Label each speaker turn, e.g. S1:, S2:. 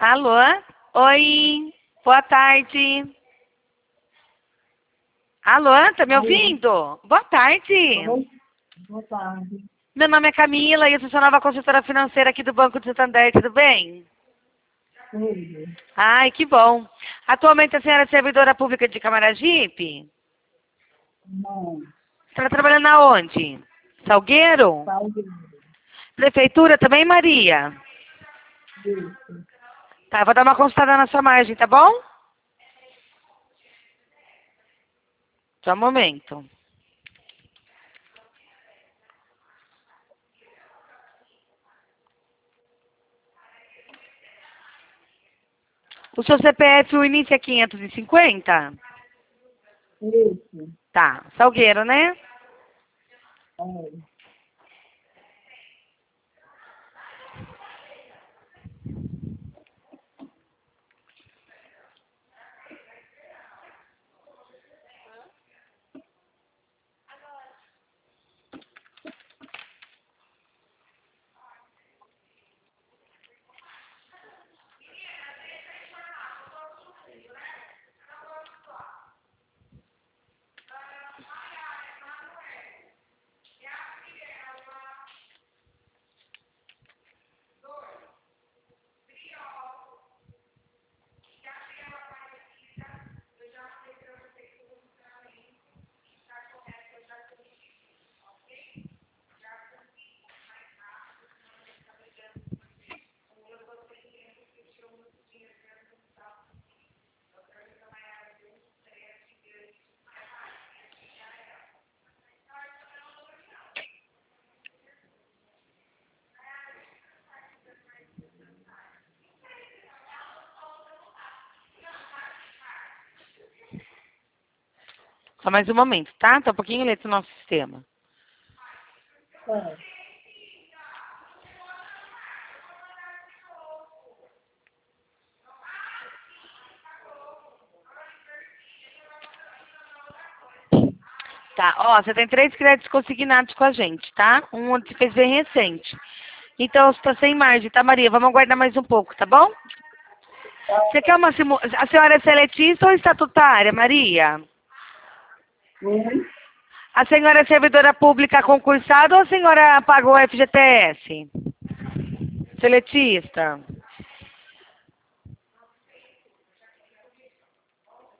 S1: Alô? Oi, boa tarde. Alô, tá me
S2: Alô,
S1: ouvindo? Boa tarde.
S2: oi, boa tarde.
S1: Meu nome é Camila e eu sou a nova consultora financeira aqui do Banco de Santander, tudo bem?
S2: Tudo.
S1: Ai, que bom. Atualmente a senhora é servidora pública de Camaragipe?
S2: Não,
S1: Está trabalhando aonde? Salgueiro?
S2: saúde.
S1: Prefeitura também, Maria?
S2: Isso.
S1: Tá, vou dar uma consultada na sua margem, tá bom? Só um momento. O seu CPF, o início é 550?
S2: Isso.
S1: Tá, Salgueiro, né?
S2: É.
S1: Só mais um momento, tá? Tá um pouquinho lento o nosso sistema.
S2: É.
S1: Tá, ó, você tem 3 créditos consignados com a gente, tá? Um você fez bem recente. Então, você tá sem margem, tá, Maria? Vamos aguardar mais um pouco, tá bom? Você quer uma A senhora é seletista ou estatutária, Maria?
S2: Oi,
S1: A senhora é servidora pública concursada ou a senhora pagou o FGTS? Seletista.